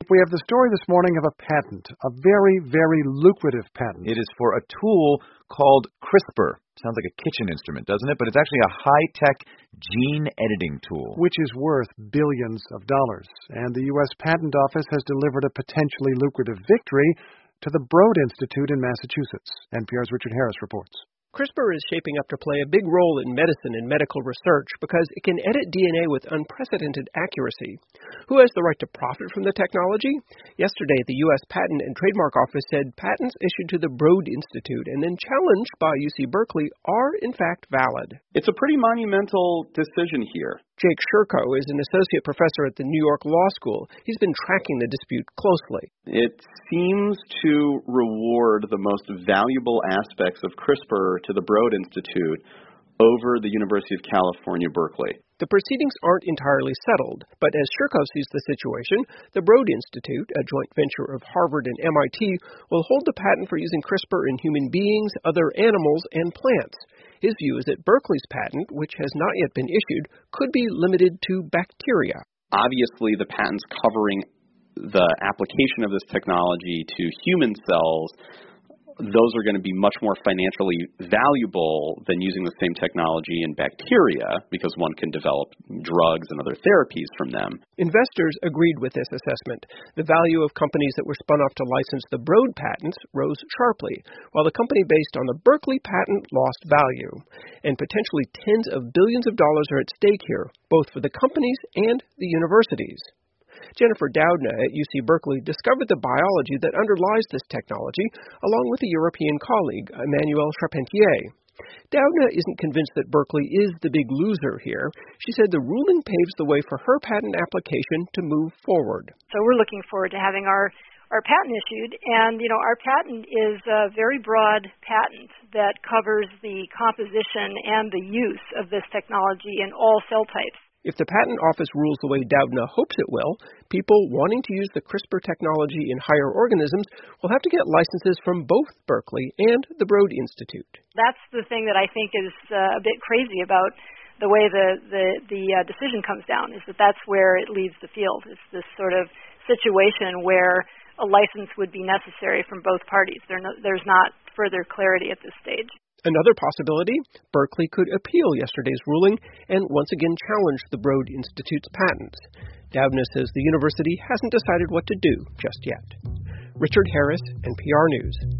We have the story this morning of a patent, a very, very lucrative patent. It is for a tool called CRISPR. Sounds like a kitchen instrument, doesn't it? But it's actually a high-tech gene editing tool. Which is worth billions of dollars. And the U.S. Patent Office has delivered a potentially lucrative victory to the Broad Institute in Massachusetts. NPR's Richard Harris reports. CRISPR is shaping up to play a big role in medicine and medical research because it can edit DNA with unprecedented accuracy. Who has the right to profit from the technology? Yesterday, the U.S. Patent and Trademark Office said patents issued to the Broad Institute and then challenged by UC Berkeley are, in fact, valid. It's a pretty monumental decision here. Jake Sherko is an associate professor at the New York Law School. He's been tracking the dispute closely. It seems to reward the most valuable aspects of CRISPR to the Broad Institute over the University of California, Berkeley. The proceedings aren't entirely settled, but as Sherko sees the situation, the Broad Institute, a joint venture of Harvard and MIT, will hold the patent for using CRISPR in human beings, other animals, and plants. His view is that Berkeley's patent, which has not yet been issued, could be limited to bacteria. Obviously, the patents covering the application of this technology to human cells, those are going to be much more financially valuable than using the same technology in bacteria because one can develop drugs and other therapies from them. Investors agreed with this assessment. The value of companies that were spun off to license the Broad patents rose sharply, while the company based on the Berkeley patent lost value. And potentially tens of billions of dollars are at stake here, both for the companies and the universities. Jennifer Doudna at UC Berkeley discovered the biology that underlies this technology, along with a European colleague, Emmanuel Charpentier. Doudna isn't convinced that Berkeley is the big loser here. She said the ruling paves the way for her patent application to move forward. So we're looking forward to having our patent issued, and our patent is a very broad patent that covers the composition and the use of this technology in all cell types. If the Patent Office rules the way Doudna hopes it will, people wanting to use the CRISPR technology in higher organisms will have to get licenses from both Berkeley and the Broad Institute. That's the thing that I think is a bit crazy about the way the decision comes down, is that that's where it leaves the field. It's this sort of situation where a license would be necessary from both parties. There's not further clarity at this stage. Another possibility, Berkeley could appeal yesterday's ruling and once again challenge the Broad Institute's patents. Doudna says the university hasn't decided what to do just yet. Richard Harris, NPR News.